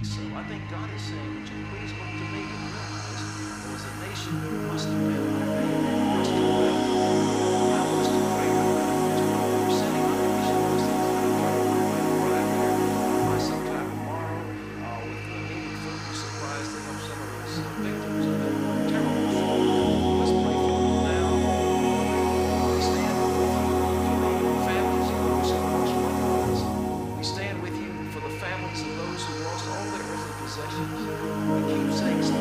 So I think God is saying, would you please look to me and realize there was a nation who must have been obeying, must have been I must have prayed for sending our nation must have arrive here by sometime tomorrow with needing food and supplies to help some of those victims of that terrible flood. Let's pray for them now. We stand with you for the families of those who lost loved ones. We stand with you for the families of those who lost all their earthly possessions. We keep saying,